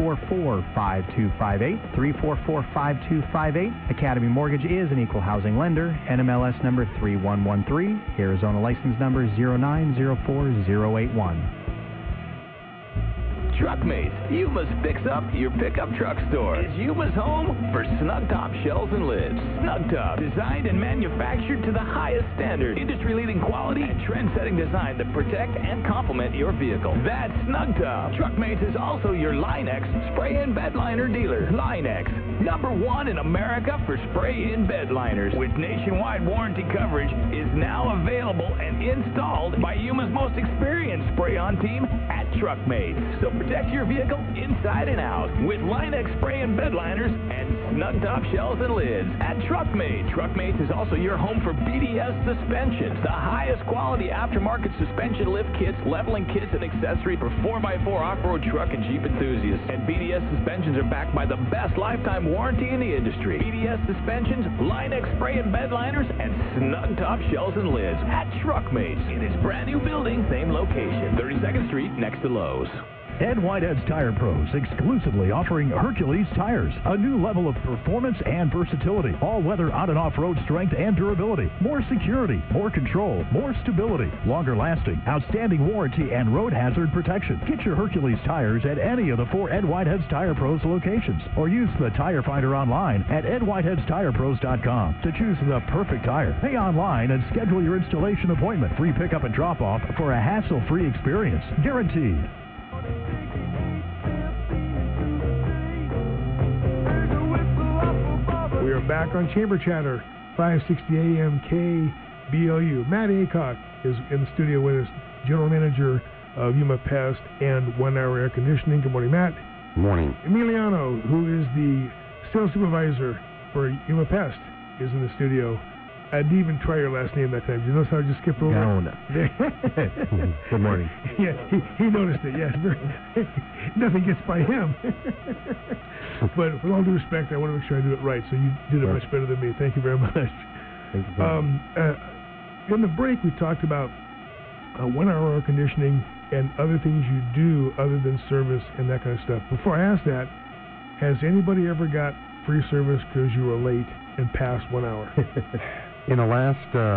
344-5258, 344-5258. Academy Mortgage is an equal housing lender, NMLS number 3113, Arizona license number 0904081. Truckmates, Yuma's Fix Up Your Pickup Truck Store is Yuma's home for snug top shells and lids. Snug Top, designed and manufactured to the highest standard, industry-leading quality and trend-setting design that protect and complement your vehicle. That's Snug Top. Truckmates is also your Line-X spray-in bed liner dealer. Line-X, #1 in America for spray-in bed liners, with nationwide warranty coverage, is now available and installed by Yuma's most experienced spray-on team at Truckmates. So protect your vehicle inside and out with Line-X spray-in bed liners and Snug Top shells and lids at Truckmates. Truckmates is also your home for BDS suspensions, the highest quality aftermarket suspension lift kits, leveling kits, and accessories for 4x4 off-road truck and Jeep enthusiasts. And BDS suspensions are backed by the best lifetime warranty in the industry. BDS suspensions, Line-X spray-in bed liners, and Snug Top shells and lids at Truckmates in its brand new building, same location, 32nd Street next to Lowe's. Ed Whitehead's Tire Pros, exclusively offering Hercules tires. A new level of performance and versatility. All-weather on and off-road strength and durability. More security, more control, more stability. Longer lasting, outstanding warranty, and road hazard protection. Get your Hercules tires at any of the 4 Ed Whitehead's Tire Pros locations. Or use the Tire Finder online at edwhiteheadstirepros.com to choose the perfect tire. Pay online and schedule your installation appointment. Free pickup and drop-off for a hassle-free experience. Guaranteed. We are back on Chamber Chatter, 560 AM KBLU. Matt Aycock is in the studio with us, General Manager of Yuma Pest and 1 Hour Air Conditioning. Good morning, Matt. Good morning. Emiliano, who is the Sales Supervisor for Yuma Pest, is in the studio. I didn't even try your last name that time. Did you notice how I just skipped over? Gaona. Good morning. Yeah, he noticed it, yes. Nothing gets by him. But with all due respect, I want to make sure I do it right, so you did it much better than me. Thank you very much. Thank you very much. In the break, we talked about 1 Hour Air Conditioning and other things you do other than service and that kind of stuff. Before I ask that, has anybody ever got free service because you were late and past 1 hour? In the last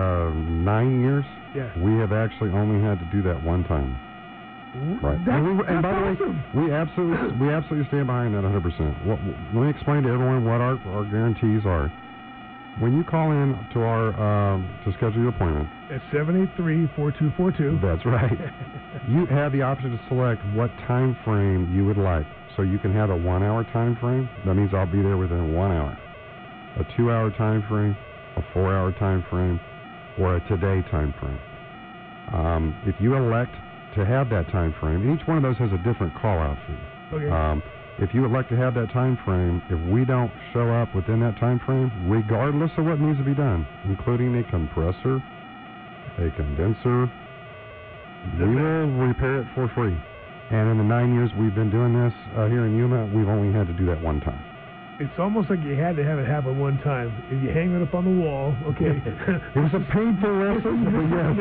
9 years, yeah, we have actually only had to do that one time. Right. And by the way, we absolutely stand behind that 100%. Let me explain to everyone what our guarantees are. When you call in to our to schedule your appointment, at 783-4242. That's right. You have the option to select what time frame you would like. So you can have a 1 hour time frame. That means I'll be there within 1 hour. A 2 hour time frame, a 4 hour time frame, or a today time frame. If you elect to have that time frame, and each one of those has a different call out fee. Okay. If you would like to have that time frame, if we don't show up within that time frame, regardless of what needs to be done, including a compressor, a condenser, we will repair it for free. And in the 9 years we've been doing this here in Yuma, we've only had to do that one time. It's almost like you had to have it happen one time. If you hang it up on the wall, okay. It was a painful lesson, but yes.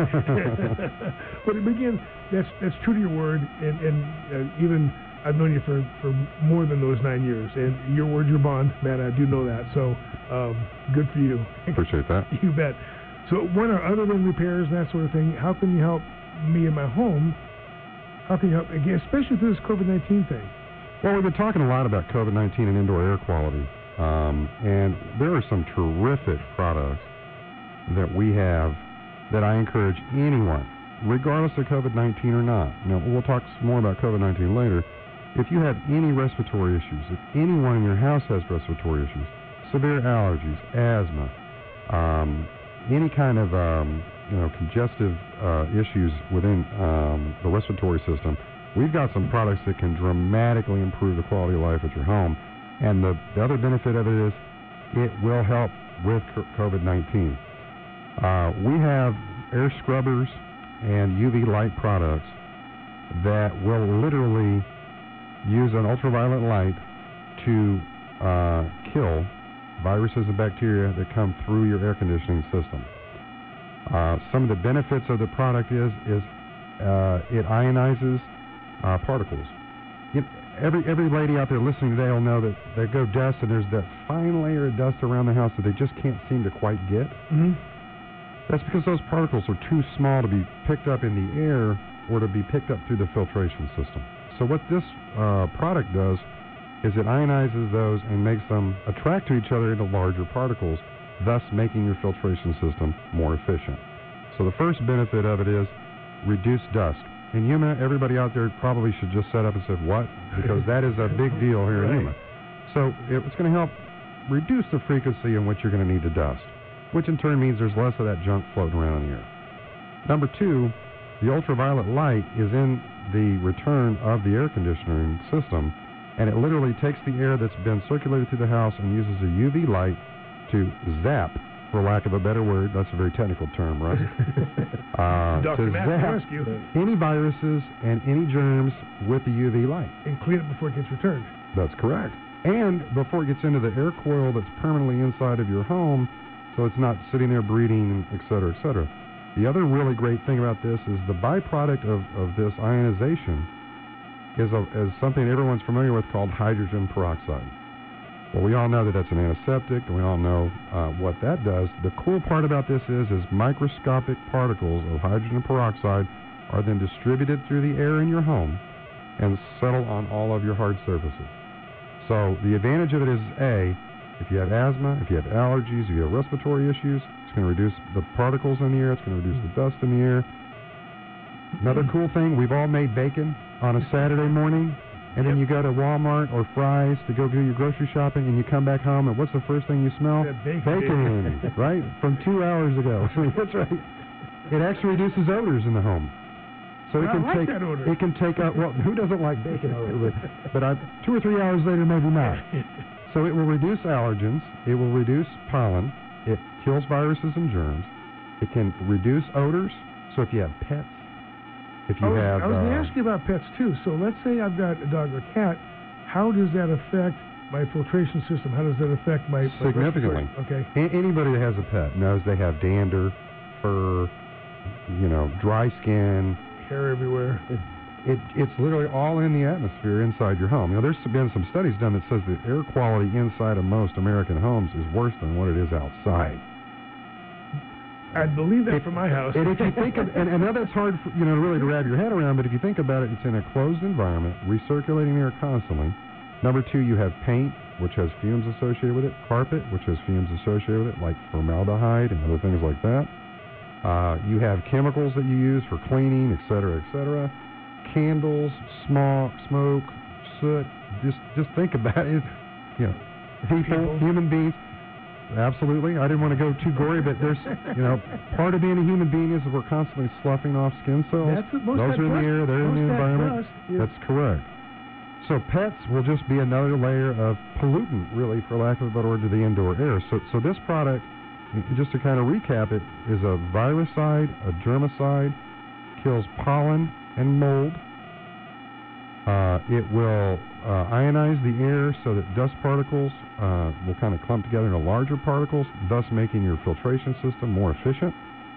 But again, that's true to your word, and even I've known you for more than those 9 years, and your word, your bond, man. I do know that. So good for you. Appreciate that. You bet. So, other than repairs and that sort of thing, how can you help me in my home? How can you help, again, especially through this COVID-19 thing? Well, we've been talking a lot about COVID-19 and indoor air quality, and there are some terrific products that we have that I encourage anyone, regardless of COVID-19 or not. Now, we'll talk more about COVID-19 later. If you have any respiratory issues, if anyone in your house has respiratory issues, severe allergies, asthma, any kind of congestive issues within the respiratory system, we've got some products that can dramatically improve the quality of life at your home. And the other benefit of it is it will help with COVID-19. We have air scrubbers and UV light products that will literally use an ultraviolet light to kill viruses and bacteria that come through your air conditioning system. Some of the benefits of the product is it ionizes particles. Every lady out there listening today will know that they go dust and there's that fine layer of dust around the house that they just can't seem to quite get. Mm-hmm. That's because those particles are too small to be picked up in the air or to be picked up through the filtration system. So what this product does is it ionizes those and makes them attract to each other into larger particles, thus making your filtration system more efficient. So the first benefit of it is reduced dust. In Yuma, everybody out there probably should just set up and say, what? Because that is a big deal here in Yuma. So it's going to help reduce the frequency in which you're going to need to dust, which in turn means there's less of that junk floating around in the air. Number two, the ultraviolet light is in the return of the air conditioning system, and it literally takes the air that's been circulated through the house and uses a UV light to zap, for lack of a better word, that's a very technical term, right? Dr. To Matt zap Rescue. any viruses and any germs with the UV light. And clean it before it gets returned. That's correct. And before it gets into the air coil that's permanently inside of your home, so it's not sitting there breeding, et cetera, et cetera. The other really great thing about this is the byproduct of this ionization is something everyone's familiar with called hydrogen peroxide. Well, we all know that that's an antiseptic, and we all know what that does. The cool part about this is microscopic particles of hydrogen peroxide are then distributed through the air in your home and settle on all of your hard surfaces. So the advantage of it is, A, if you have asthma, if you have allergies, if you have respiratory issues, it's going to reduce the particles in the air, it's going to reduce the dust in the air. Another cool thing, we've all made bacon on a Saturday morning, and then you go to Walmart or Fry's to go do your grocery shopping, and you come back home, and what's the first thing you smell? Bacon, right? From 2 hours ago. That's right. It actually reduces odors in the home. So it can take out, well, who doesn't like bacon odor? But 2 or 3 hours later, maybe not. So it will reduce allergens, it will reduce pollen, it kills viruses and germs, it can reduce odors. So if you have pets, if you have... I was going to ask you about pets, too. So let's say I've got a dog or cat. How does that affect my filtration system? How does that affect my... Significantly. Okay. Anybody that has a pet knows they have dander, fur, dry skin. Hair everywhere. It's literally all in the atmosphere inside your home. There's been some studies done that says the air quality inside of most American homes is worse than what it is outside. I'd believe that for my house. And if you think of, and I know that's hard, for, really to wrap your head around, but if you think about it, it's in a closed environment, recirculating air constantly. Number two, you have paint, which has fumes associated with it, carpet, which has fumes associated with it, like formaldehyde and other things like that. You have chemicals that you use for cleaning, et cetera, candles, smoke, soot. Just think about it. People, human beings. Absolutely. I didn't want to go too gory, but there's, part of being a human being is that we're constantly sloughing off skin cells. Those are in the air, they're in the environment. That's correct. So pets will just be another layer of pollutant, really, for lack of a better word, to the indoor air. So this product, just to kind of recap it, is a virucide, a germicide, kills pollen and mold. It will ionize the air so that dust particles will kind of clump together into larger particles, thus making your filtration system more efficient.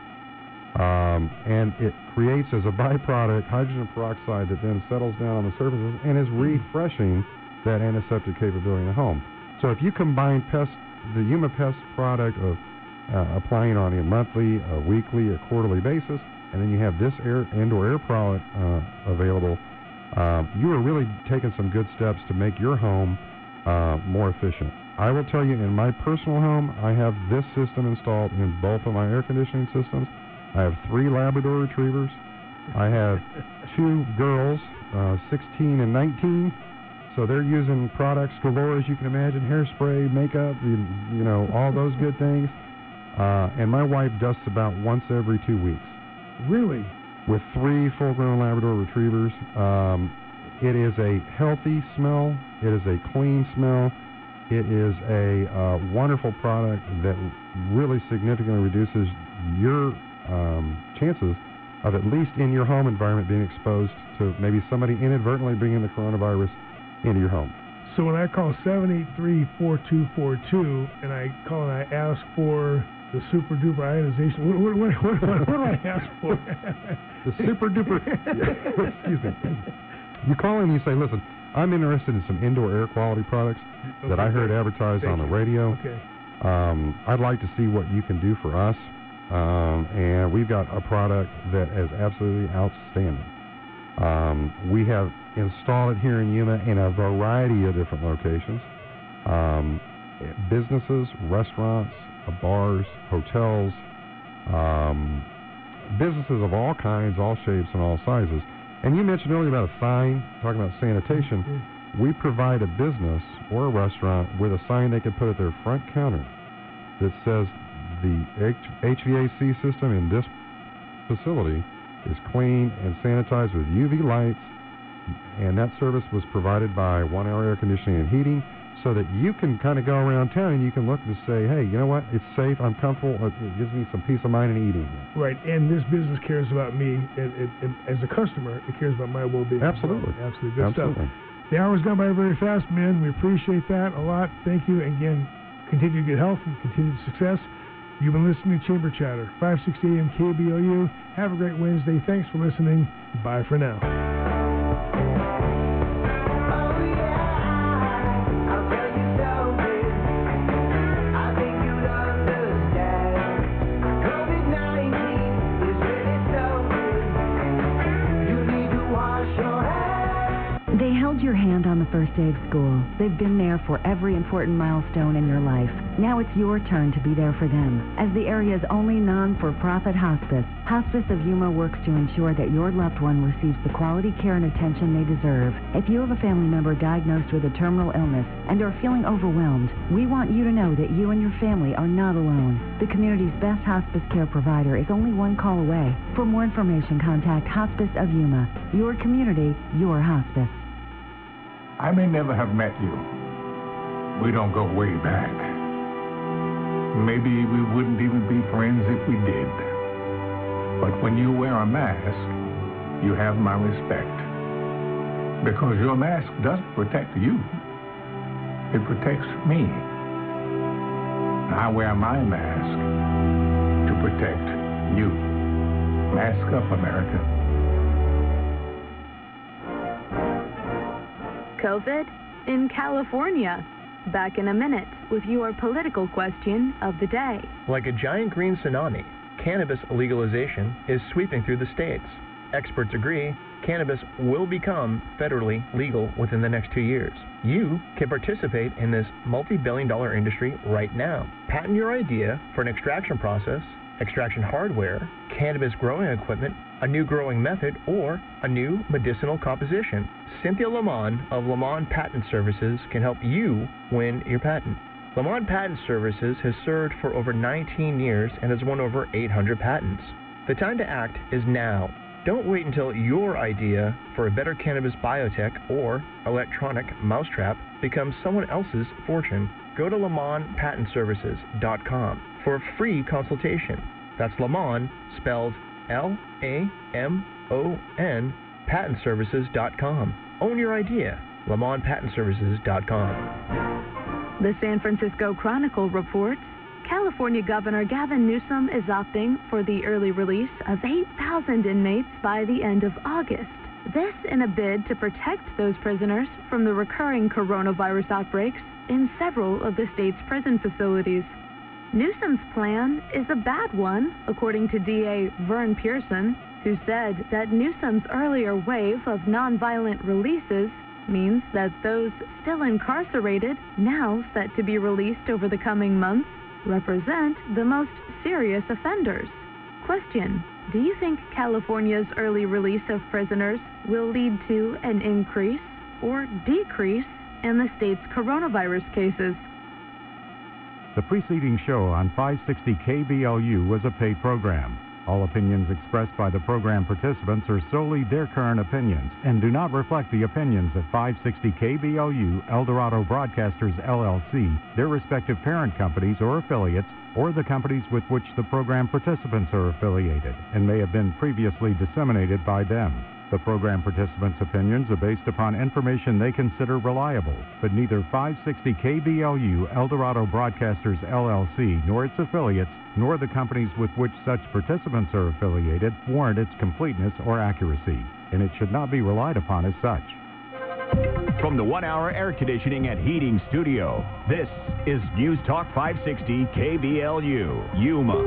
And it creates, as a byproduct, hydrogen peroxide that then settles down on the surfaces and is refreshing that antiseptic capability in the home. So if you combine the Yuma Pest product of applying on a monthly, a weekly, a quarterly basis, and then you have this indoor air product available, you are really taking some good steps to make your home more efficient. I will tell you, in my personal home, I have this system installed in both of my air conditioning systems. I have 3 Labrador retrievers. I have 2 girls, 16 and 19. So they're using products galore, as you can imagine, hairspray, makeup, all those good things. And my wife dusts about once every 2 weeks. Really? With 3 full-grown Labrador retrievers. It is a healthy smell. It is a clean smell. It is a wonderful product that really significantly reduces your chances of, at least in your home environment, being exposed to maybe somebody inadvertently bringing the coronavirus into your home. So when I call 783-4242 and I call and I ask for the super duper ionization, what do I ask for? The super duper. Excuse me. You call in and you say, listen, I'm interested in some indoor air quality products that I heard advertised on the radio. Okay. I'd like to see what you can do for us. And we've got a product that is absolutely outstanding. We have installed it here in Yuma in a variety of different locations. Businesses, restaurants, bars, hotels, businesses of all kinds, all shapes, and all sizes. And you mentioned earlier about a sign, talking about sanitation. Mm-hmm. We provide a business or a restaurant with a sign they can put at their front counter that says the HVAC system in this facility is clean and sanitized with UV lights, and that service was provided by 1 Hour Air Conditioning and Heating, so that you can kind of go around town and you can look and say, hey, you know what, it's safe, I'm comfortable, it gives me some peace of mind in eating. Right, and this business cares about me, and as a customer, it cares about my well-being. Absolutely. Well. Absolutely. Good stuff. The hour's gone by very fast, man. We appreciate that a lot. Thank you. Again, continue good health and continued success. You've been listening to Chamber Chatter, 560 AM KBOU. Have a great Wednesday. Thanks for listening. Bye for now. They held your hand on the first day of school. They've been there for every important milestone in your life. Now it's your turn to be there for them. As the area's only non-for-profit hospice, Hospice of Yuma works to ensure that your loved one receives the quality care and attention they deserve. If you have a family member diagnosed with a terminal illness and are feeling overwhelmed, we want you to know that you and your family are not alone. The community's best hospice care provider is only one call away. For more information, contact Hospice of Yuma. Your community, your hospice. I may never have met you. We don't go way back. Maybe we wouldn't even be friends if we did. But when you wear a mask, you have my respect. Because your mask doesn't protect you. It protects me. I wear my mask to protect you. Mask up, America. COVID in California. Back in a minute with your political question of the day. Like a giant green tsunami, cannabis legalization is sweeping through the states. Experts agree cannabis will become federally legal within the next 2 years. You can participate in this multi-billion-dollar industry right now. Patent your idea for an extraction process, extraction hardware, cannabis growing equipment, a new growing method, or a new medicinal composition. Cynthia Lamont of Lamont Patent Services can help you win your patent. Lamont Patent Services has served for over 19 years and has won over 800 patents. The time to act is now. Don't wait until your idea for a better cannabis biotech or electronic mousetrap becomes someone else's fortune. Go to LamontPatentServices.com for a free consultation. That's Lamont, spelled L-A-M-O-N, PatentServices.com. Own your idea. LamontPatentServices.com. The San Francisco Chronicle reports California Governor Gavin Newsom is opting for the early release of 8,000 inmates by the end of August. This in a bid to protect those prisoners from the recurring coronavirus outbreaks in several of the state's prison facilities. Newsom's plan is a bad one, according to DA Vern Pearson, who said that Newsom's earlier wave of nonviolent releases means that those still incarcerated, now set to be released over the coming months, represent the most serious offenders. Question: do you think California's early release of prisoners will lead to an increase or decrease in the state's coronavirus cases? The preceding show on 560 KBLU was a paid program. All opinions expressed by the program participants are solely their current opinions and do not reflect the opinions of 560 KBOU, El Dorado Broadcasters, LLC, their respective parent companies or affiliates, or the companies with which the program participants are affiliated, and may have been previously disseminated by them. The program participants' opinions are based upon information they consider reliable, but neither 560 KBOU, El Dorado Broadcasters, LLC, nor its affiliates, nor the companies with which such participants are affiliated warrant its completeness or accuracy, and it should not be relied upon as such. From the 1 Hour Air Conditioning and Heating Studio, this is News Talk 560 KBLU, Yuma.